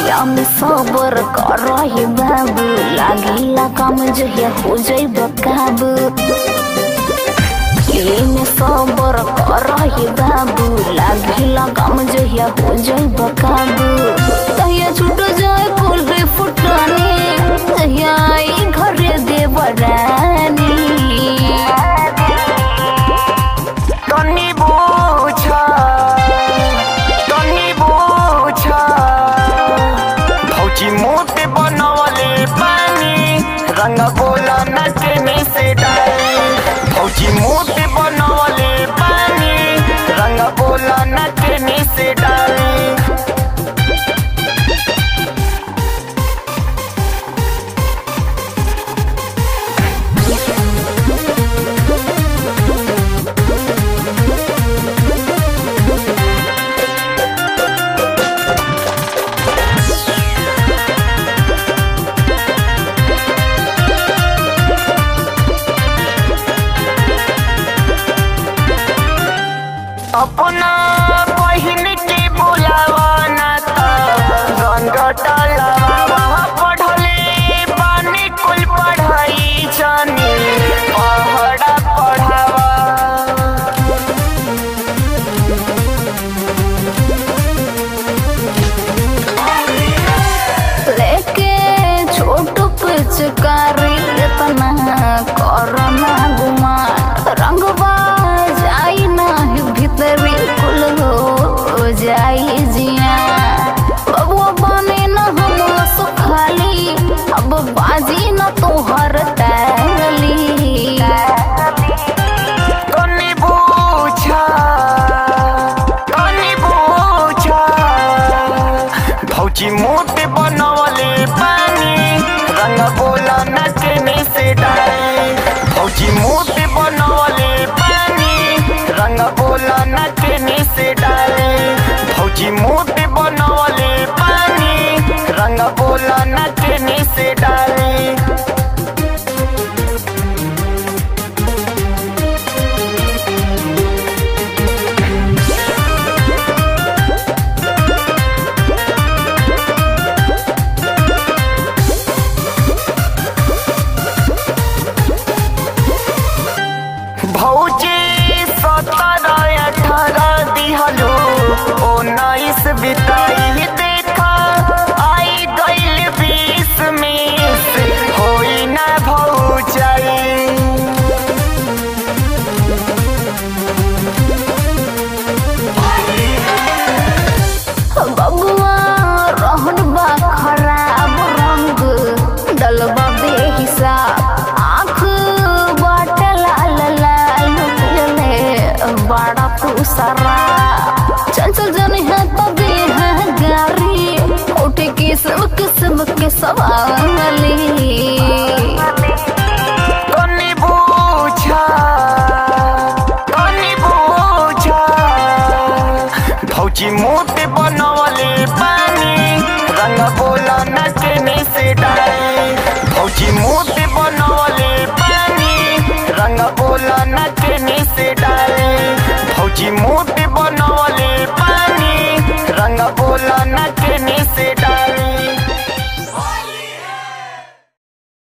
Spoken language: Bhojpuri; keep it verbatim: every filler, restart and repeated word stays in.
बतिया में सबर कर रही बाबू, लागिला काम जहिया हो जाइब काबू। ये में सबर कर रही बाबू, लागिला काम जहिया हो जाइब काबू। तहिया छूट जाए कुल रे फुटानी, तहिया आई घरे देवरानी। तनी बुझा तनी बुझा भौजी मोटे बनवले पानी, रंग बोला नटने से डाली। भौजी मोटे बनवले पानी, रंग बोला नटने से डाली। अपना बहिन के बुलावा ना त रंग डलवा। पढ़ले बानी कुल पढ़ाई जानी, पढ़ा पढ़ावा। लेके छोट पिचकारी इतना करना गुमान, रंगवा जाई नाही भीतरी कुल हो जाई जिया। बबुआ बने न हम सुखाली, अब बाजी न तोहर तैली। तनी बुझा तनी बुझा भौजी मोटे बनवले पानी, रंग बोला नटने से डाली। भौजी मोटे बनवले पानी, रंग बोला नटने से डाली। भौजी मोटे बनवले पानी, रंग बोला नटने से डाली। भौजी सत्रह अठारह दिहलो, उन्नीस बिताई देखा। आई गईल बीस में होई ना भौजाई। बबुआ रहन बा खराब, रंग डलबा बेहिसाब। आँख बाट लाल लाल ले बड़ा पुसरा। चंचल जनी है तबे है गारी, उठे किस्म किस्म के सवाली। तनी बुझा तनी बुझा भौजी मोटे बनवले पानी, रंग बोला नटने से डाली। भौजी मोटे बनवले पानी, रंग बोला नटने से डाली। भौजी मोटे बनवले पानी, रंग बोला नटने से